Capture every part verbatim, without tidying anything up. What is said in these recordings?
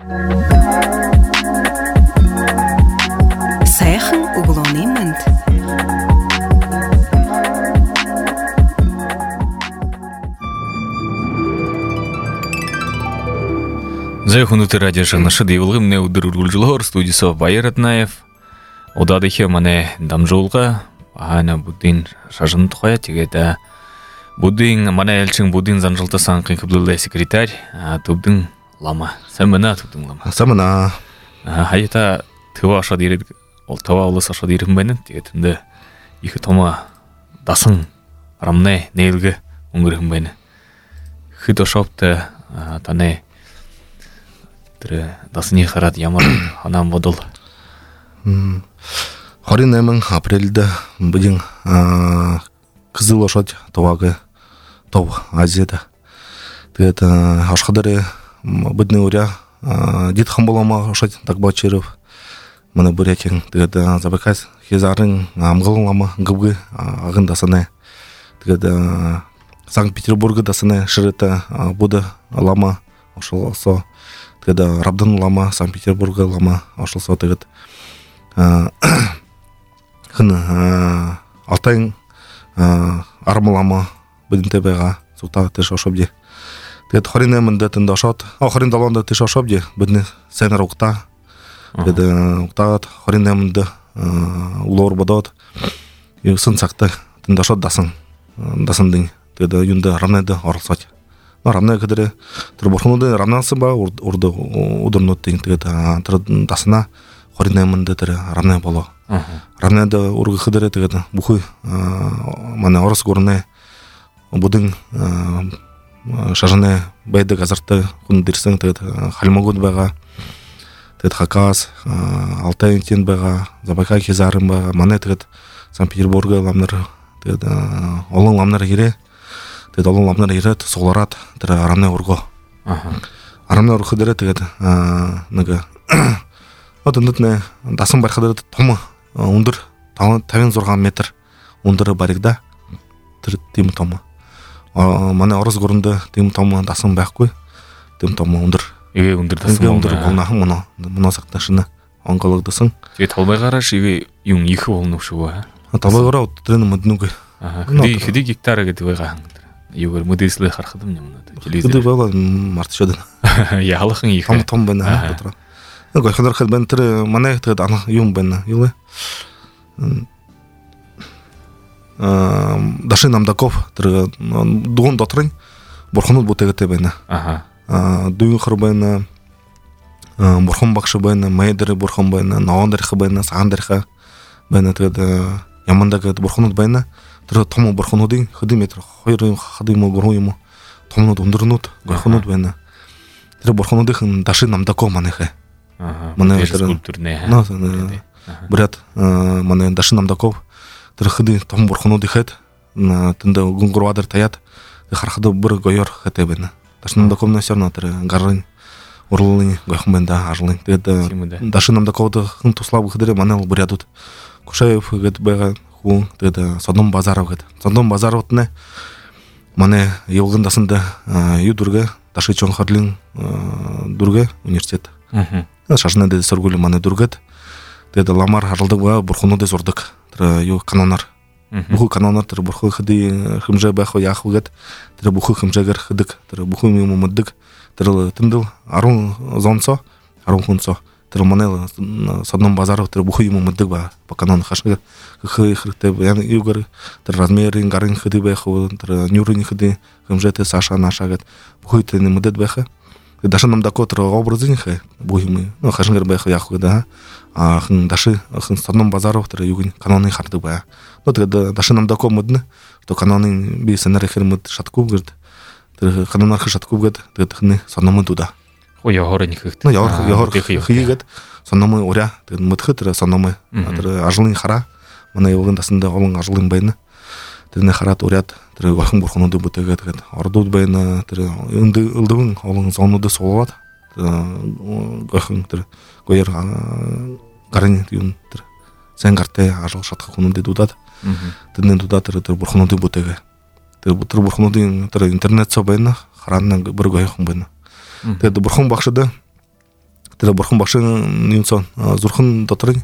Сайхан өглөөний мэнд. Сайхан өтер радио шагнашы дейвілгі мне өдір үргілжілғыр студиясы Байыр Атнаев. Одадыхе мане дамжолға ағана будин шажын тұқая тегеді. Будин мане әлчің будин занжылты санқын қыблылы секретарь тұбдың лама. Сәміна тұбдың лама. Сәміна. Хайыта тыва аша дейреді, ол тыва олыс аша дейрім бәнін тегетінді екі тома дасың рамне нейлгі ұңғырым бәні. Хыт ошапты тане дасыне қарат ямар анам водыл. Хорин эмин апрельда будин кызыл лошадь товагы тов Азияда. Тегет ашқадары будны уря дитхан болама лошадь так бачыров. Мана бурятин тегет забакас хезарын амғылын лама гыбгы ағын дасыне. Тегет Санкт-Петербургы дасыне шырыта буды лама ошылса. Тегет Рабдан лама Санкт-Петербургы лама ошылса тегет. Хын алтайын армылама бүдін тәбәға сұқта тіш ашабде. Тегет хорин әмінді тінді ашат. Хорин даланды тіш ашабде бүдіні сәнір ұқта. Тегет ұқтағат хорин әмінді ұлауыр бадауат. Сын сақты тінді ашат дасың. Дасындың. Тегет юнды рамнайды арылсат. Рамнай кедірі түрі бұрқынуды рамнансы ба ұрды ұдырнуд дейін. Тегет дасына хорин әмінді түрі рамнай болу. Рамнайды ұрғы қыдыры тегеді бұқы мана орыс көріне бұдың шажыны бәйді қазырты құны дерсің тегеді халмағуд бәға тегеді Хакас, Алтай тен бәға, Забайка кезарын бәға, мана тегеді Санкт-Петербургы ламныр тегеді олың ламныр ере тегеді олың ламныр ере соғыларат тегеді рамнай ұрғы. Рамнай ұрғы қыдыры тегеді nëгі Отындытны дасың барқадыры томы ұндыр тавен зорған метр ұндыры баригда тем томы. Мана орыс көрінді тем томы дасың бәқ қой. Тем томы ұндыр. Еге ұндыр дасың ұндыр болнағын мұны. Мұны сақташыны оңғалығдысың. Еге талбай қараш еге ең екі болынушы ба? Талбай қара өттірені мүдінугі. Хыды гектары кеті байға аңдыр. Егер мүдесілі қарқыдым не мұны? Хыды байға марты шөдің. Яғылықың екі. Том том бәні отыра. Гойхандар хэл бэн тэр манай тэгээд ана юм байна. Юу вэ? Аа Дашин Намдаков тэр дуун дотрын бурхнууд бүтээтэй байна. Аха. Аа дүйн хөр байна. Бурхан багш байна, майдэр бурхан байна, ноондарх байна, саандарх байна. Тэгээд яманда гээд бурхнууд байна. Тэр том бурхнуудын хэдэн метр хоёр хэдэн юм гурван юм томнууд өндөрнүүд гойханууд байна. Тэр бурхнуудын Дашин Намдаков манайхаа. Мане скульптурне. Ну, брат, мане Дашин Намдаков тэр хыды том бурхнууд ихэд тэнд гунгурвадар таят харахды бүр гоёр хэтэй байна. Дашин Намдаков насерна тэр гарын урлын гойхон бэнда ажлын. Тэгээд Дашин Намдаковды хэн туслав гэхээр мане л бурядууд Кушаев гэд байгаа хүн тэгээд Содом Базаров гэд. Содом Базаровт нэ мане явган дасында ю дүргэ Даши Чонхарлын дүргэ университет. Мм. Шашны дэ сөргүлү маны дүргэт. Тэгээд ламар харалдаг ба бурхнууд сурдаг. Тэр юу канонар. Бүхүү канонар тэр бурхуу хэди хэмжээ байх яах үгээд тэр бүхүү хэмжээгээр хэдэг. Тэр бүхүү юм мэддэг. Тэр тэндэл арван зонцоо арван хүнцоо тэр манай Содом Базаров тэр бүхүү юм мэддэг ба по канон хашиг хэрэгтэй яа юугэр тэр размерын гарын хэди байх уу тэр нюрын хэди хэмжээтэй саша нашагээд бүхүү тэр мэддэг байх. Дашин Намдаков тэр образын хэ бүхий ну хашигэр байх яах вэ да а хэн Даши хэн Содом Базаров тэр юуг каноныг хардаг бай. Ну тэгээд Дашин Намдаков мэднэ то канонын би сценарий хэрмэд шаткуу гэрд тэр канонар шаткуу гэд тэгээд хэн Содомд дуда. О яхор нөхөт. Ну яхор яхор хийгээд Содом уря тэгээд мэдхэ тэр Содом тэр ажлын хараа манай юуг дасында олон ажлын байна. Тэрний хараад уряд тэр гойхон бурхнууд бүтээгээд тэгээд ордууд байна тэр өлдөвн олон зоонуудаас суулгаад гойхон тэр гоёр гарын юм тэр сайн гартай ажил шатах хүмүүдэд дуудаад тэрний дуудаад тэр бурхнуудыг бүтээгээ тэр тэр бурхнуудын тэр интернет цо байна хараана бүр гойхон байна. Тэгээд бурхан багшд тэр бурхан багшин юнсон зурхан дотор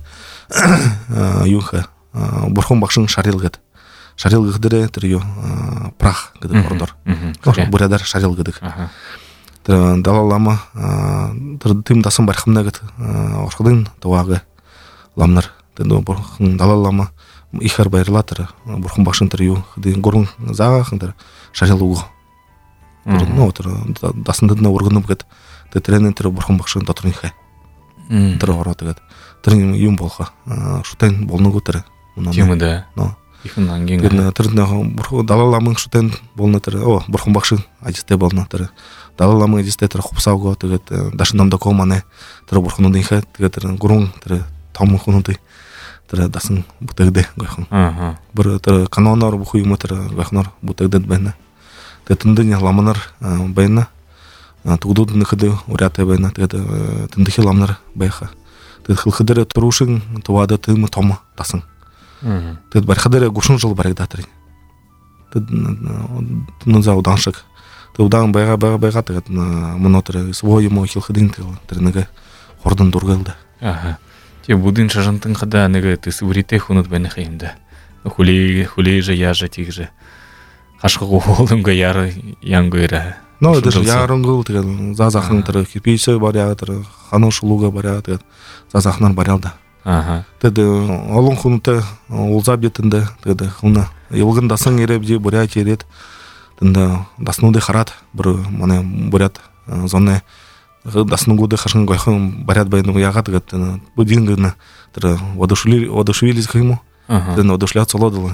юуха бурхан багшин шарил гэдэг. Шарил гэдэг тэр юу прах гэдэг ордор. Бурядар шарил гэдэг. Тэр Далай лама тэр тим дасан бархамна гэдэг орходын таваага ламнар тэр бурхан Далай лама ихэр баярлаа тэр бурхан багшин тэр юу гэдэг гурван заахан тэр шарил уу. Тэр нөө тэр дасандад нөө өргөнөм гэдэг. Тэр тэрэн тэр бурхан багшин дотор ихэ. Тэр ороо тэгээд тэр юм болхоо шүтэн болногоо тэр. Тийм үү. Нөө ихэнх ангийн тэр нөө бурхан Далай ламын шүтэн болно тэр оо бурхан багшин ажистай болно тэр Далай ламын ажистай тэр хувсаагаа тэгээд дашин намда комане тэр бурханууд ихэ тэгээд тэр гурван тэр том хүнүүд тэр дасан бүтэгдэ гойхон. Аа. Бүр тэр каноноор бүх юм тэр гойхноор бүтэгдэд байна. Тэгээд тэндэн ламнар байна. Тэгдүүд нэхэд уряатай байна. Тэгээд тэндэх ламнар байха. Тэгээд хөлхөдөр турушин туваад тэм том дасан. Аа. Тэгээд барихадэр гушин жил баригдаа тэр. Тэд нөө заа удаан шиг. Тэг удаан байга байга байга тэгээд мөнөө тэр свой юм хэлхэдин тэр нэг хурдан дургалда. Аа. Тэг будин шажантын хада нэг төсвөртэй хүнүүд байна юм да. Хүлээ хүлээж яажа тийгж хашгуу хууланга яар янгойра. Нөө тэр ярангул тэгээд заа захан тэр киписээ бариа тэр хануу шулууга бариа тэгээд заа захнаар бариал да. Аа. Тэгэд олон хүнтэй улзаа битэндэ тэгэд хүн явган дасан ирэвжи буряа чирэд тэнд даснуудыг хараад бүр манай буряд зоны даснуудыг хашин гойхон бариад байна уу ягаад тэгээд будин гэнэ тэр водошвили водошвили гэх юм уу. Тэр водошляц цолоод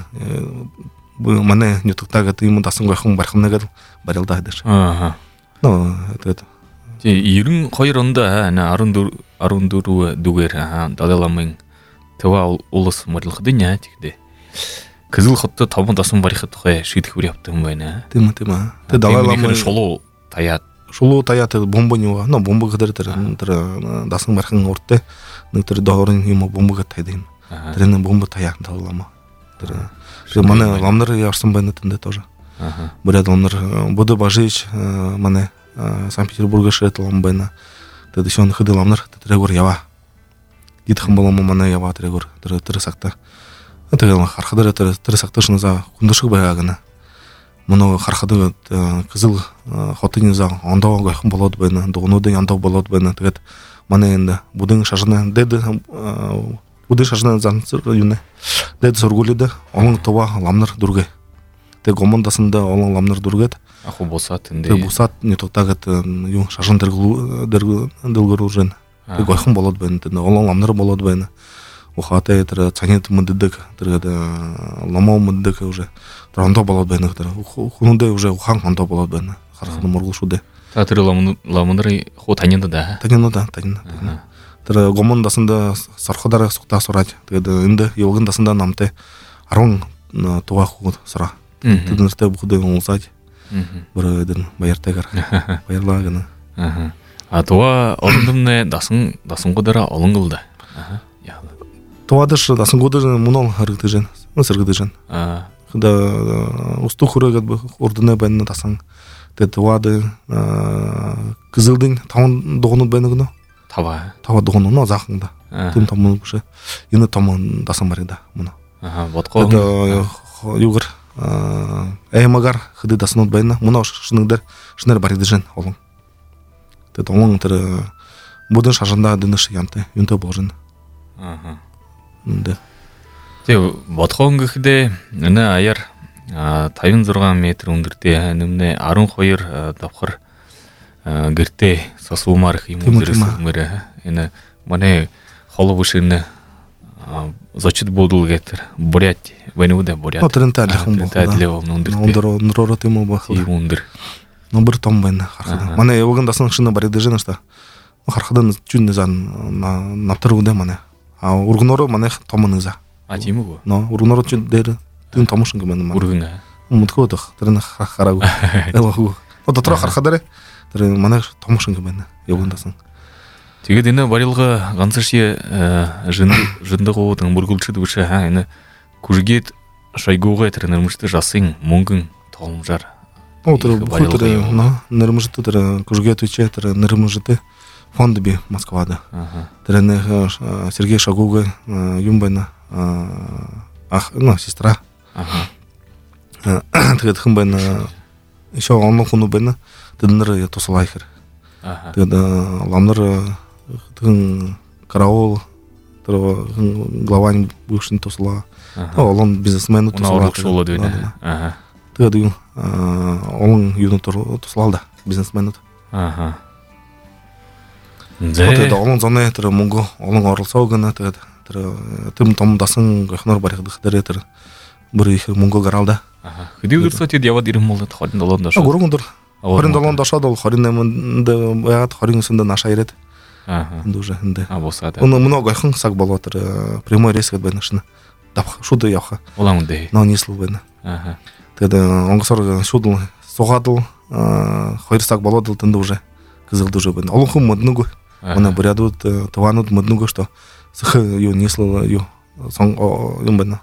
манай нютагтагаад юм дасан гойхон бархамнагаад барилдаа хэдэж. Аа. Нөө тэгээд тий ninety two онд fourteen fourteen дүгээр Далай ламын тэва улс мөрлөхдөн яа тэгдэ. Кызыл хоттой том дасан барихад тухай шийдэх үр явдаг юм байна. Тийм үү тийм үү. Тэгээд Далай ламын шулуу таяад шулуу таяад бомбон юу нөө бомбог дээр тэр тэр дасан бархан урттай нэг тэр доорын юм бомбог таяад юм. Тэр нэг бомбо таяад Далай лама. Тэр манай ламнар явсан байна тэндээ тоже. Аа. Буряд ламнар буду бажиж манай Санкт-Петербурга шет лам байна. Тэгээд шон хөдөө ламнар тэрэгөр яваа. Гидхэн болом манай яваа тэрэгөр тэр тэр сагта. Тэгээд харахад тэр тэр сагта шназа хүндшиг байгаа гэнэ. Мөнөө харахад кызыл хотын заа ондоо гойхон болоод байна. Дугнуудын ондоо болоод байна. Тэгээд манай энэ будын шашны дэд будын шашны занцэр юу нэ. Дэд сургуулиуд олон това ламнар дүргээ. Тэгээд гомондасында олон ламнар дүргээд аху босат энэ. Тэгээд босат нютагтагад юу шашин дэргүү дэргүү үржэн. Тэгээд гойхон болоод байна. Тэгээд олон ламнар болоод байна. Ухаатай тэр цанид мэддэг тэгээд ломо мэддэг уже тэр ондоо болоод байна тэр хүнүндээ уже ухан ондоо болоод байна. Харахад мургул шүү дээ. Та тэр ламнары хуу таньд да. Таньд да таньд. Тэр гомон дасанда сархадараа сухтаа сураад тэгээд энд явган дасанда намтай ten тугаа хүүд сураа. Тэд нартай бүхдэг уусаад бүр эдэн баяртайгаар баярлаа гэнэ. Аа. А тугаа орондомны дасан дасангуудаараа олонголда. Аа. Яа. Туадаш дасангуудаар мунол харагдаж байна. Сэргэж байна. Аа. Хада усту хүрээгээд урднаа байна дасан. Тэгээд туад кызылдын таван дугнууд байна гэнэ. Тава. Тава дугнууд нөө зааханда. Тэм том бүшэ. Энэ том дасан барида муна. Аа. Бодгоо. Югэр аймагар хөдөө даснууд байна. Муна шинэгдэр шинээр баригдаж байна олон. Тэгээд олон тэр будын шашандаа дэнэш янтай юнтэй болно. Аа. Нэ. Тэг бодхон гэхдээ энэ аяар fifty-six метр өндөртэй нэмнэ twelve давхар гэртээ сосуумаар их юм үзэрсмээр энэ манай холов бүшин зочид бодул гэтэр бурят вэнүүдэ бурят. Отрэнтэй алхам бол. Тэдэлээ өндөртэй. Өндөр өндөрөөрөө тийм үү байх. Тийм өндөр. Номер том байна харахад. Манай явган дасан шинэ баригдаж байна шүү дээ. Харахад жүн зан навтар үндэ манай. А ургнороо манай том низа. А тийм үү? Но ургнороо ч дээр тийм том шиг байна. Ургэн. Мөдгөөдөх. Тэр нь хараагүй. Ялгаагүй. Дотроо харахад тэр манай том шиг байна. Явган дасан. Тэгээд энэ барилга ганц ши жиндгууд мөргөлчд биш хаа энэ күргээд шайгуугаа тэр нэрмжтэй жасын мөнгөн тоолмжаар. Оо тэр бүхэл нэрмжтэй тэр күргээд үчээ тэр нэрмжтэй фонды би Москвада. Трене Сергей Шагуга юмбайна ах, ну, сестра. Тэгээд хэмбайна еще он хуну бэна тэднэр тусалайхэр. Тэгээд ламнар тэн караул тэр глава бывший тусала. Он бизнесмен тусала. Тэгээд юу он юу тусалда бизнесмен. Аха. Тэгээд он зоны тэр мөнгө олон оролцоо гэнэ тэгээд тэр тэм том дасан гохнор барих дээр тэр бүр их мөнгө гаралда. Аха. Хэдий өдөр цаад яваад ирэн молод хорин долоон дошоо. Гурван өдөр. хорин долоон дошоод бол хорин найманд ягаад хорин өсөнд наша ирээд. Аха. Энд уже энд. А босаад. Он много гойхон цаг болоо тэр прямой рейс гээд байна шин. Давх шууд явах. Улаан үндэ. Ноо нийслүү байна. Аха. Тэгээд онгосоор шууд суугаад л хоёр цаг болоод л тэнд уже гызэлд уже байна. Олон хүн модног. Манай бурядууд таванууд модног што сах юу нийслүү юу сон юм байна.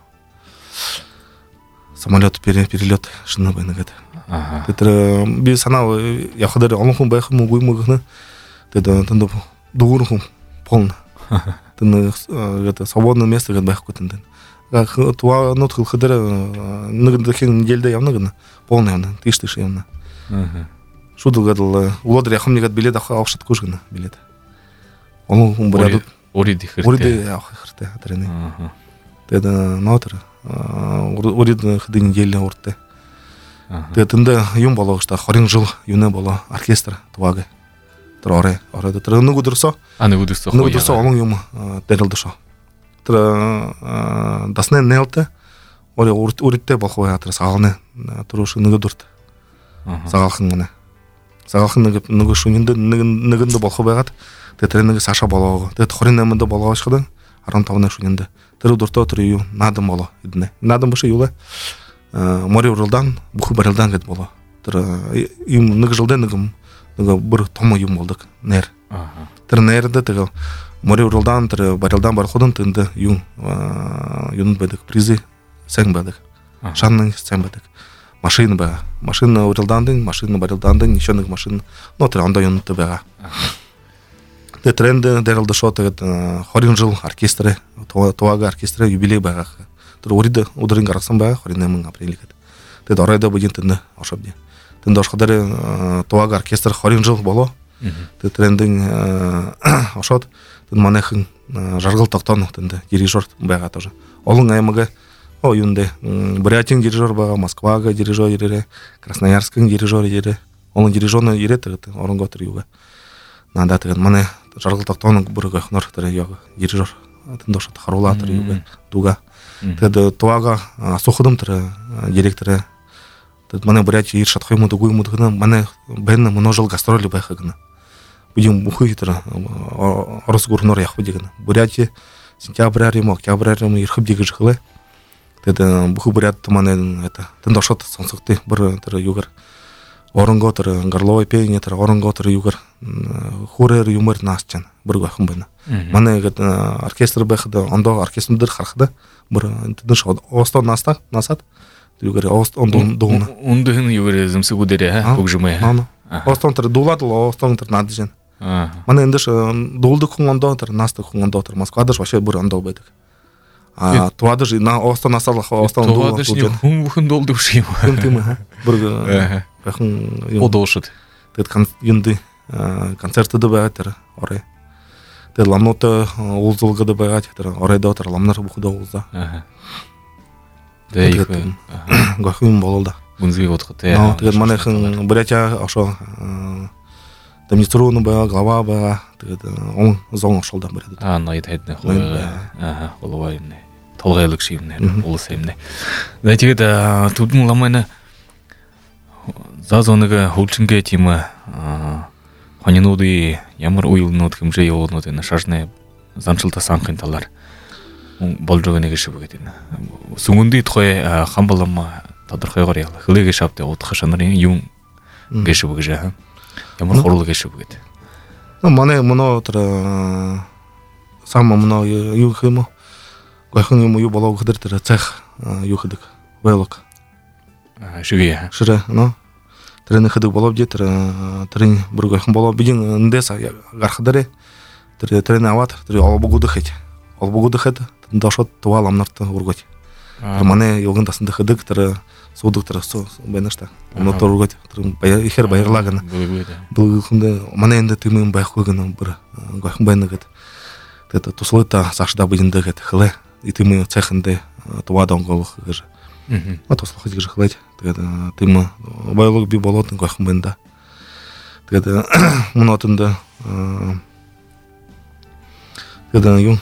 Самолет перелет шина байна гэдэг. Аа. Тэр би санаа явах дээр олон хүн байх юм уу мөгнө. Тэгээд тэнд дүүрэн хүн полно. Тэнд гэдэг свободное место гэдэг байхгүй тэнд. Това нот хөлдөр нэг дахин недельдэ явна гэнэ. Полно явна. Тийш тийш явна. Аа. Шууд гэдэг улаадэр явах нэгэд билет авах авахшдаггүй гэнэ билет. Олон хүн бурядууд урид их хэрэгтэй. Урид авах хэрэгтэй тэрний. Аа. Тэгээд нотер урид хэдэн неделя уртэ. Тэгээд тэнд юм болоо гэж та хорин жил юунэ болоо оркестр туаг. Тэр орой орой тэр нэг өдөрсөө а нэг өдөрсөө нэг өдөрсөө олон юм дэрэлдэ шоо. Тэр дасны нэлтэ орой уридтэй болох бай тэр саалны тэр шиг нэг өдөрт. Саалхан гэнэ. Саалхан нэг нэг шүнэнд нэг нэгэнд болох байгаад тэгээд тэр нэг саша болоо. Тэгээд хорин найманд болоо шахад арван тавны шүнэнд тэр өдөртөө тэр юу наадам болоо эднэ. Наадам биш юу лээ. Мори уралдан бүхэн барилдан гэд болоо. Тэр юм нэг жилдээ нэг нэг бүр том юм болдог нэр. Тэр нэрдэ тэр мори уралдан тэр барилдан барахудан тэнд юу юунд байдаг призи сайн байдаг. Шанны сайн байдаг. Машин байгаа. Машин уралдандын машин барилдандын еще нэг машин но тэр ондоо юунтай байгаа. Тэгээд тренд дэрэлдэ шоо тэгээд хорин жил оркестрэ туага оркестрэ юбилей байгаа. Тэр урид өдрийн гаргасан байгаа хорин найман април гэд. Тэгээд оройдоо бүгд тэнд ошобди. Тэнд орохоор туага оркестр хорин жил болоо. Тэгээд трендинг ошоод тэнд манайхан жаргал тогтооно тэнд дирижер байгаа тоже. Олон аймаг о юундэ Бурятийн дирижер байгаа, Москвага дирижер ирээ, Красноярскын дирижер ирээ. Олон дирижерны ирээ тэгээд оронгоо тэр юугаа. Надаа тэгээд манай жаргал тогтооно бүр гохнор тэр яг дирижер тэнд ошоод харуулаа тэр юугаа дуга. Тэгээд туага асуухадам тэр директор тэгээд манай Бурятии ир шатах юм уу үгүй юм уу манай бэн множил гастроли байх гэнэ. Будем бүхий тэр орос гурнор явах гэдэг гэнэ. Бурятии сентябрь юм октябрь юм ирхэв дигэж хэлээ. Тэгээд бүхий Бурят манай это тэнд ошоод сонсогдтыг бүр тэр юугаар оронгоо тэр гарловой пение тэр оронгоо тэр юугаар хүрээр юмэр наасчана бүр гойхон байна. Манай гэдэг оркестр байхад ондоо оркестр дээр харахад бүр тэнд шууд оостоо наастаа насаад юугаар оостоо дуун үндэн юугаар зэмсгүүдэрэ бүгжмээ. Оостоо тэр дуулаад л оостоо тэр наадж байна. Манай эндээс дуулдаг хүн ондоо тэр наастдаг хүн ондоо тэр Москвадаш башаа бүр ондоо байдаг. А туадаш на оостоо насаалах оостоо дуулдаг хүн бүхэн дуулдаг шиг юм. Тийм ээ. Бүр гайхан юм одоошд. Тэгээд юунди концертд байгаа тэр орой. Тэгээд ламнууд уулзалгад байгаа тэр оройдоо тэр ламнар бүхэдээ уулзаа. Аа. Тэгээд гайхан болоо да. Гүнзгий бодох тий. Тэгээд манайхан Бурятия ошоо Дмитрон байгаа, глава байгаа. Тэгээд он зон ошолда барьдаг. Аа, ноёд хайдны хоо. Аа, голова юм нэ. Толгойлог шиг юм нэ. Улс юм нэ. Тэгээд түдэн ламайна зазоныг хөвлчингээ тийм аа хонинуудын ямар уйлнууд хэмжээ явуулнууд энэ шашны замчилтаа санхын талаар болж байгаа нэг шиг байдаг. Сүмүндий тухай хамбалам тодорхойгоор яла. Хөлөгийн шавтаа удах шанарын юм гэж үг гэж аа. Ямар хурлаг гэж үг гэдэг. Манай моно тэр сам моно юу хэм гойхон юм юу болоо гэхээр тэр цах юу гэдэг. Велок. Аа шигээ. Ширэ но. Трен хыдык болоп же трен бир гойхун болоп бидин ндес гархадаре трен ават трен албугуды хет албугуды хет дашот туаламнарты ургот мане йогын дасында хыдык тр судук тр со бенешта мотор ургот трен ихер байырлаган бул хунда мане энде тымын байхугын бир гойхун бенегет это туслыта сашда бидинде хет хле и тымы цехынде туадон голх гыж а то слухать же хлать тогда ты мы байлык би болотын гойхун бенда тогда монотында тогда ю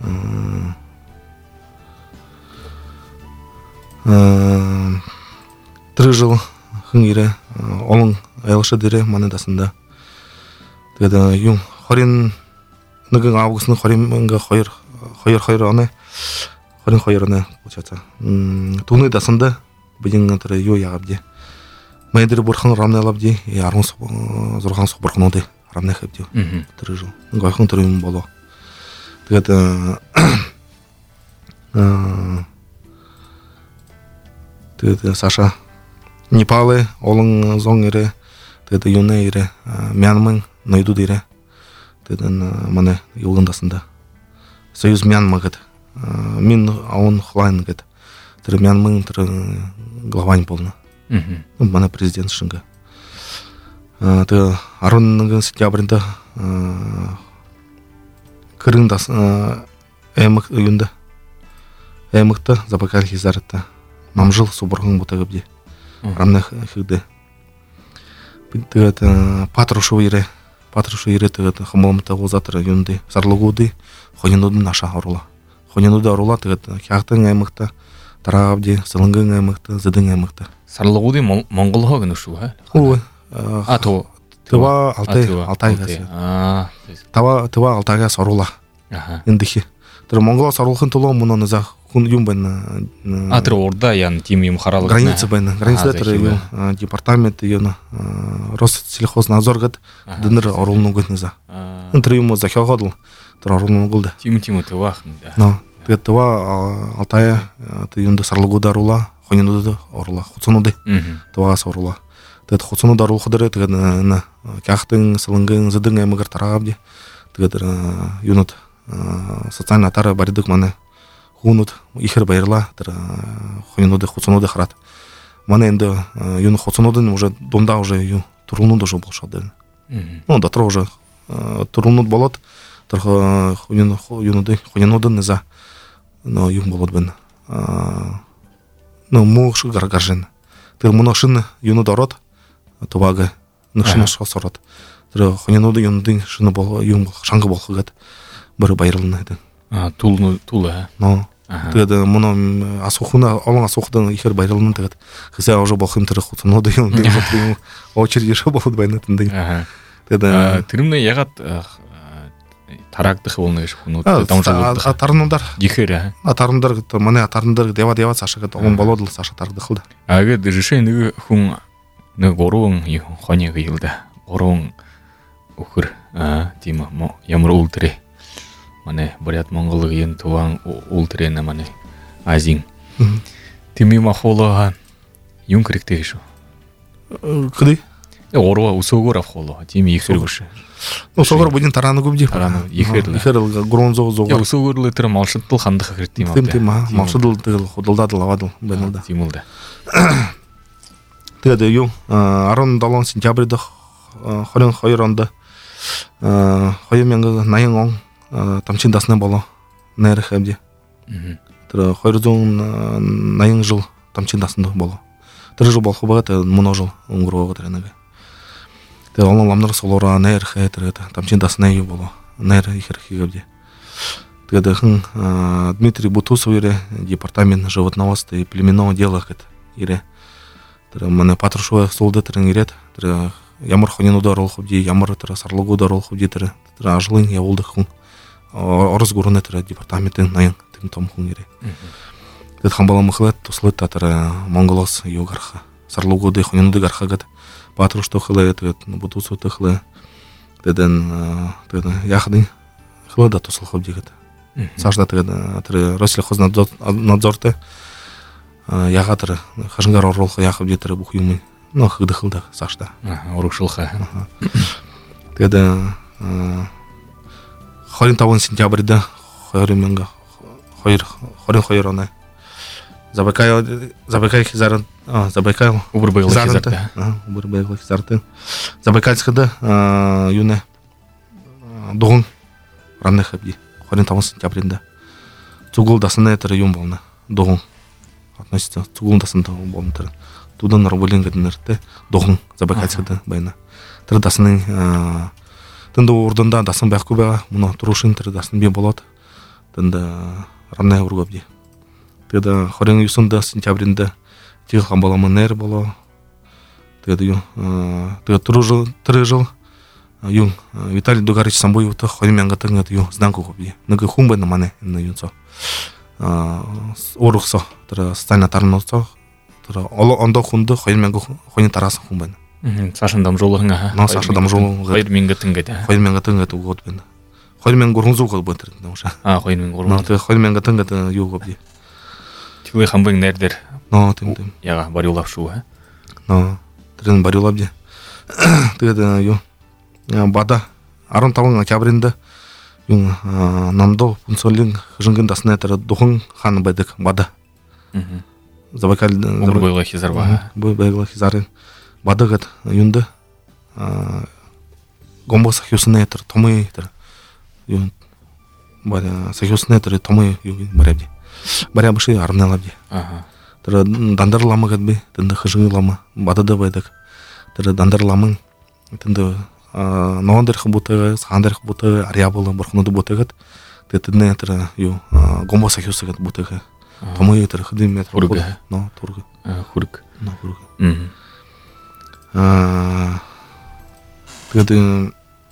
три жыл хынгире олың аялыша дере манедасында тогда ю хорин ныгын августны хоримга хойр хойр хойр аны хорин хойрны получается туны дасында бидин тре ю ягабди майдыр бурхан рамналабди и арун зурхан субурхнуды рамнахабди три жыл гойхун трым боло тогда тогда Саша Непалы олың зоңире тогда юне ире Мьянмын найду дире тогда мане юлгындасында союз Мьянмагыт мин аун хлайн гет тре Мьянмын тре главань полна мане президент шынга ты арунның сентябрьда кырындас эмик уюнда эмикта запакар хизарта намжыл субургын бутагыбди рамнах хыды это патрушо ире патрушо ире это хамомта озатра юнды сарлыгуды хонинуды наша орула хонинуды орула это хяктын эмикта тарабди сылынгын эмикта зыдын эмикта сарлыгуды монгол хогын ушу ха ой а то тыва алтай алтайгасы а тава тыва алтайга сорула индихи тэр монгол соруулахын тулуу мунун за хүн юм байна а тэр орда ян тим юм харалгы граница байна граница тэр департамент юна Россельхознадзор гэд дэнэр оруулнуг гэнэ за тэр юм за хягадл тэр оруулнуг да тим тим тывах да но тэр тыва алтая тэр юнда сарлыгуда орула хонинуды орула хуцунуды тыва сорула тэр хуцуну дарул хадыры тэр на кяхтын сылынгын зыдын эмигер тарабди тэр юнут социальный атары баридык мане хунут ихер байырла тэр хонинуды хуцунуды харат мане энде юн хуцунудын уже дунда уже ю турунуды уже болшады ну да тро уже турунуд болот тэр хонин юнуды хонинудын за но юм болот бен ну муш гаргажен тэр мунашын юнуд орот тувага нышына шосорот тэр хонинуды юнудын шыны бол юм шаңгы болхыгат бары байрылны еді. А, тулны, тулы, но тогда мұны асухуна, олың асухудан ихер байрылны тегет. Хызя уже болхым тірі хутуноды, он очередь ешо болды байны тынды. Тогда тірімні яғат тарагдық болны еш хуну дамжылдық. Атарындар. Дихер, атарындар, мане атарындар дева дева сашагат, он болодыл саша тардықылды. Ага, дежеше нүгі хун нүгі горуың хоне ғиылды. Горуың ухыр, тима, ямар ултыре. Мане барят монголыгын туан ултрена мане азин. Тими махолога юм кректешу. Кыды? Орва усогора холо, тими ихргуш. Усогор будин тараны губди. Тараны ихрл. Ихрл гронзо зо. Я усогорлы тер малшыттыл хандык хреттим. Тим тим малшыдыл тыл ходылдады лавадыл бенилда. Тимулда. Теде ю арон далон сентябрьда хорин хойронда. Хойменга найын тамчин дасны боло нэр хэбди. Тэр хойрзон найын жыл тамчин дасны боло. Тэр жыл болху багат муно жыл өнгөрөөгө тэрнеге. Тэр олон ламнар солора нэр хэ тэр тамчин дасны ю боло. Нэр ихэр хигебди. Тэгээд хэн Дмитрий Бутусов ире департамент животноводства и племенного дела гэт ире. Тэр мане патрушова солдат тэрэн ирет. Тэр ямар хонинуды оролхубди, ямар тэр сарлыгуды оролхубди тэр тэр ажлын явуулдык хүн орос гурны тэр департаментын наян тим том хүн ире. Тэд хамбала махлат туслыт татар монголос югарха сарлыгуды хонинуды гархагат патрушто хлы тэд Бутусов тэхлы тэдэн тэд яхды хлы да туслыхубди гэт. Сажда тэд тэр Россельхознадзорте ягатыр хашынгар оролху яхыбди тэр бух юм ну хыды хылды сашта. Урукшылха. Теда хорин таван сентябрьда хорин менга хойр хорин хойрона. Забайкал Забайкал хизарын Забайкал Убырбайлы хизарты. Убырбайлы хизарты. Забайкальскада юне дугун ранне хабди. Хорин таван сентябрьда. Цугул дасына тер юм болна. Дугун относится цугул дасында болна тер. Тудан раболин гаднерте дугун Забайкальскада байна. Тер дасының тында ордында дасын бак күбә, муна турушин тер дасын бе болот. Тында ранне ургабди. Теда хорин юсында сентябрьда тил хамбалама нер боло. Теда ю теда туружыл трыжыл ю Виталий Дугарич Самбоев то хорин менга тыңат ю знанку кобди. Нага хумбе на мане на юнцо. Орухсо тера стайна тарносо тера оло ондо хунду хорин менга хорин тарас хумбе. Сашын дамжолыңа. Но Саша дамжол. Хайр менга тыңгат. Хайр менга тыңгат угот бен. Хайр менга гурунзу кол бен тер науша. А, хайр менга гурун. Но те хайр менга тыңгат ю кобди. Тиле хамбың нердер. Но тим тим. Яга барюлап шу, ха. Но трен барюлап де. Теда ю. Бада арон тавын октябрьда ю намдо пунсолин хыжынгын дасына тер духун хан бедик бада. Мм. Забайкал Убырбайлы хизарба. Убырбайлы хизарын. Бадагат юнда гомбо сахюсне тер томы тер ю бара сахюсне тер томы ю барабди. Барабыши арналабди. Ага. Тер дандар лама гадби, тында хыжынгы лама бадада байдык. Тер дандар ламын тында нондер хбуты, сандер хбуты, ариабылы бурхнуды бутыгат. Тетне тер ю гомбо сахюсыгат бутыгы. Томы тер хыды метр. Хурга. Но тургы. Хург. Но хурга. Мм. Теда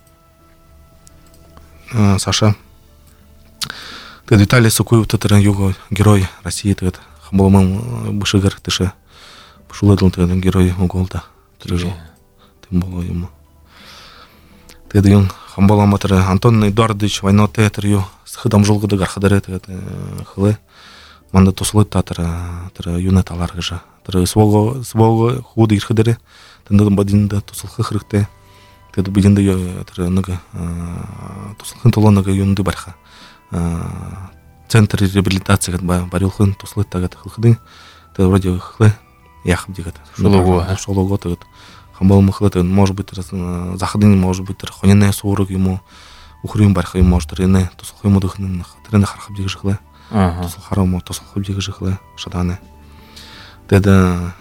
Саша теда Виталий Сукуев тетер юго герой России теда хамбалмам бышыгар тыша пушуладыл теда герой уголда трыжыл тем было ему. Теда юн хамбалама тер Антон Эдуардович война тетер ю с хыдам жолгыды гархадаре теда хылы манда тосулы татер тер юна таларгыжа тер свого свого худы ирхадаре тында бадинда тосулхы хырыкты. Теда бидинда ю тер нага тосулхын толонага юнды барха. Центр реабилитации гат барилхын тосулы тагат хылхыды. Теда вроде хлы яхып дигат. Шолого. Шолого тегат. Хамбал махлы тегат может быть захадын может быть хонене соорыг ему ухрым барха ему может рене тосулхы ему дыхнын трене хархып дигы жыхлы. Ага. Тосулхары ему тосулхып дигы жыхлы шаданы. Теда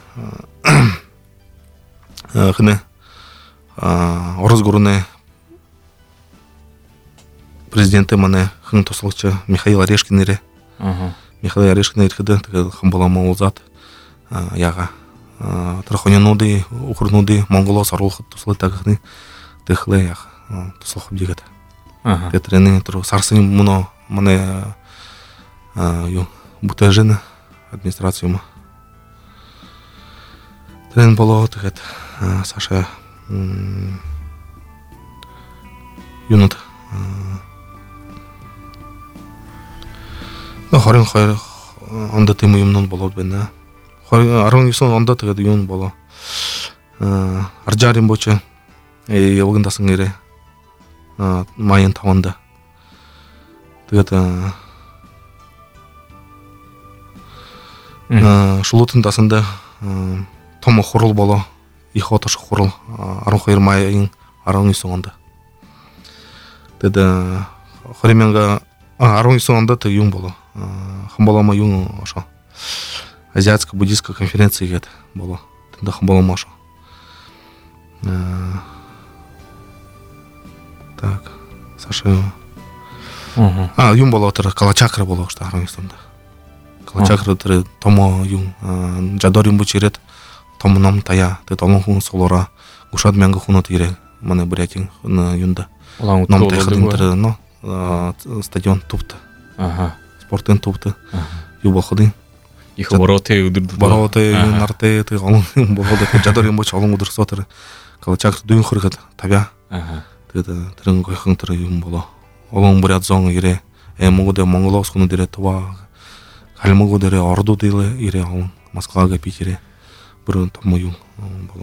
хыны орыз гуруны президенты мане хын тосылчы Михаил Орешкин ире. Михаил Орешкин ирхыды хамбалама улзат яга трахонянуды ухурнуды монголо сарулхы тосылы тагыны тыхлы яг тосылхып дигет. Тетрени тру сарсын муно мане ю бутажена администрацияма. Трен было тыгет Саша юнут ну хорин хойр анда тему юмнан болот бена хорин арон юсон анда тыгет юн боло аржарим боча э явгындасың эре майын таванда тыгет шулутын дасында томо хорул боло ихотош хорул арон хойр майын арон юсон анда теда хорименга арон юсон анда ты юм боло хамбалама юм ошо азиатско буддийская конференция гет боло теда хамбалама ошо так Саша а юм боло тер калачакра боло что арон юсонда калачакра тер томо юм жадорим бучерет томном тая те томон хун солора гушад менга хунот ире мане бурятин на юнда нам техадин тер но стадион тупта ага спортен тупта юбо ходин их обороты удыр бороты нарте те олон болода жадорим боч олон удыр сотер калачак дүйн хургат табя ага те терен гойхын тер юм боло олон бурят зон ире э могуде монголос хуну дире това халмогу дире орду диле ире олон Москвага Питере бір томою боло.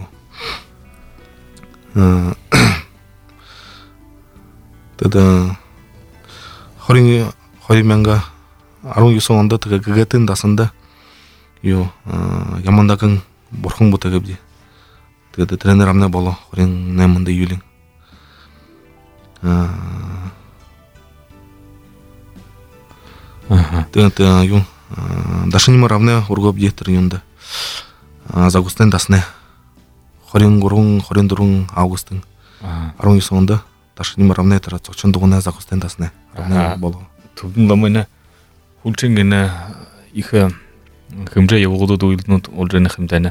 Теда хорин хорименга арун юсонда тега гагатын дасында ю ямандагын бурхан бутагыбди. Теда тренер амна боло хорин немында юлин. Ага. Теда ю дашинима равне ургобди тренюнда. Загустен дасне. Хорин гурун, хорин дурун августын. Арун юсонда дашинима равне тара цокчон дугуна загустен дасне. Равне боло. Тубнамына хулчингена иха хэмжээ явуулаад уйлнууд олжны хэмжээна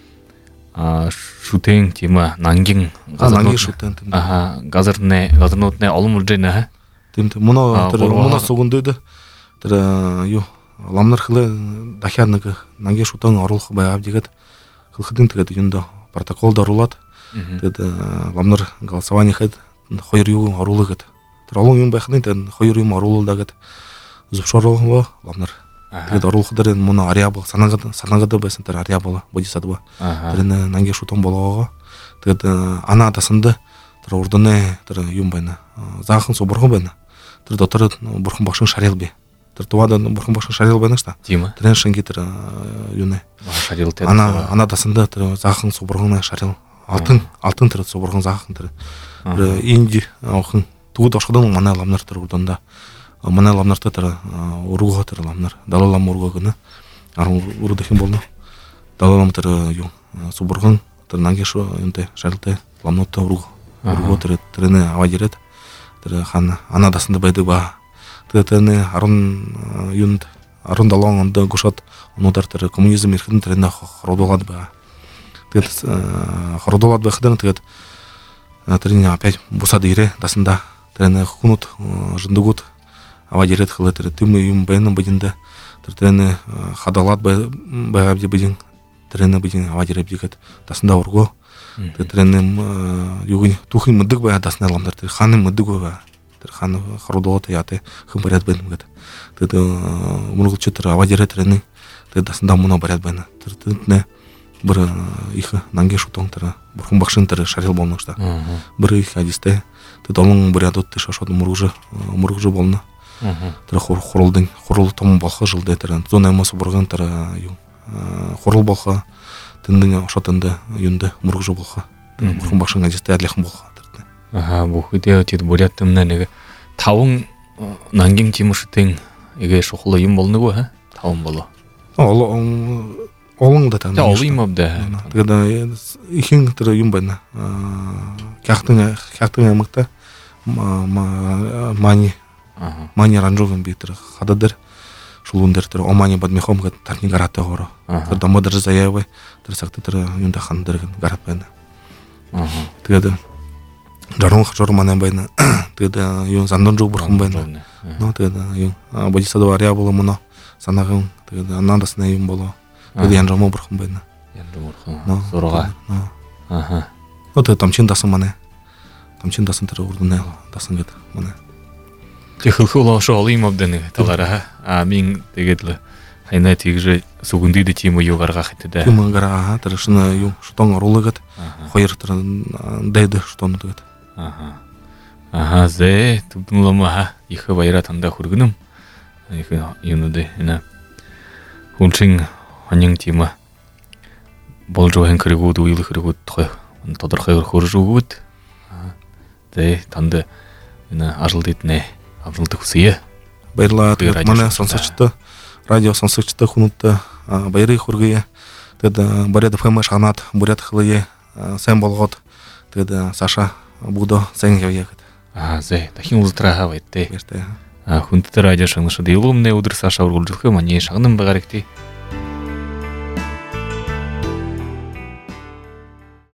а шүтэн тима нангин газар шүтэн аха газарны газарнуудны олон улжэна тийм тийм муна тэр муна сугундэд тэр юу ламнар хлэ дахиад нэг нангин шүтэн оруулах байгаад тэгээд хөлхөдөн тэгээд юунд протоколд оруулаад тэгээд ламнар голосование хэд хоёр юу оруулаад тэр олон юм байхны тэр хоёр юм оруулаад гээд зөвшөөрлөө ламнар тэгээд оруулах дээр муна арья бол санагад санагад байсан тэр арья бол бодисадва тэр нанги шутон болоого тэгээд ана дасанда тэр урдны тэр юм байна заахан су бурхан байна тэр дотор бурхан багшин шарил би тэр туваад бурхан багшин шарил байна шүү дээ тэр шинги тэр юунэ шарил тэр ана ана дасанда тэр заахан су бурхан шарил алтын алтын тэр су бурхан заахан тэр инди охин тууд ошходон манай ламнар тэр урданда манай ламнарта тэр ургоо тэр ламнар далалам ургоо гэнэ аруу урдах юм болно далалам тэр юу субурган тэр нангишо юмтай шалтай ламноттой ургоо ургоо тэр тэрнэ аваад ирээд тэр хан ана дасанд байдаг ба тэгээд тэрнэ арун юунд арун далон онд гушот онудар тэр коммунизм эрхэн тэрнэ хородуулаад байгаа тэгээд хородуулаад байхад тэгээд тэрний опять бусад ирээ дасанда тэрнэ хүнут жиндгууд аваад ирээд хлаа тэр тэм юм байна бадинда тэр тэрнэ хадалаад байгаад бидин тэрнэ бидин аваад ирээд бигэд дасанда ургоо тэр тэрнэ юугийн түүхийн мэдэг байгаад дасна ламдар тэр хааны мэдэг байга тэр хааны хородоод яатэ хэн бариад байна гэд тэр мөргөлч тэр аваад ирээд тэрнэ тэр дасанда муна бариад байна тэр тэрнэ бүр их нанги шутон тэр бурхан багшин тэр шарил болно шүү дээ бүр их ажистай тэр долон бариадууд тэр шошоод мөргөж мөргөж болно тэр хуралдын хурал том болох жылдэ тэр зүүн аймаас бурган тэр юу хурал болох тэндэн ошотонд юунд мөргөж болох бурхан багшин ажистай айлхан болох тэр аха бүхэдээ тэд бурятымна нэг таван нангин тимшүтэн игээ шухал юм болно гоо ха таван болоо олон да тань олон юм авда тэгээд ихэнх тэр юм байна хягтан хягтан аймагта мани мани ранжогын би тэр хададэр шулуун дээр тэр омани бадмихом гэд тарны гаратай хоро тэр дамодар заяавай тэр цагт тэр юунда хан дээр гарат байна тэгээд жаргон хажуур манай байна тэгээд юун сандан жог бурхан байна нөө тэгээд юун бодисадо арья болоо мөн санагын тэгээд анандасна юм болоо тэгээд янжамо бурхан байна янжамо бурхан зурга аха одоо тамчин дасан манай тамчин дасан тэр урднаа дасан гэд манай Тэхэлхүүл шоол юм авданы талаараа а мин тэгээд л хайна тэгж сүгүндэд тийм юу гаргах хэвээр тийм гараа тэр шнэ юу шутон оруулаад хоёр тэр дэд шутон тэгээд аха аха зэ тубнлама их баяра танда хүргэнэм их юунууд энэ хүнчин хонин тийм болж байгаа хэрэгүүд үйл хэрэгүүд тодорхой хөрж өгөөд зэ танд энэ ажил дэднэ авралт хүсье. Баярлалаа. Манай сонсогчдод радио сонсогчдод хүмүүст баярыг хүргэе. Тэгээд бариад фэм шанаад бүрээд хлые сайн болгоод тэгээд Саша бүгдөө сайн явъя гэд. Аа зэ дахин ультра хавайтай. Баяртай. А хүндтэй радио шагнашд илүүмнээ өдөр Саша ургуулж өгөх юм. Манай шагнан байгаарэгтэй.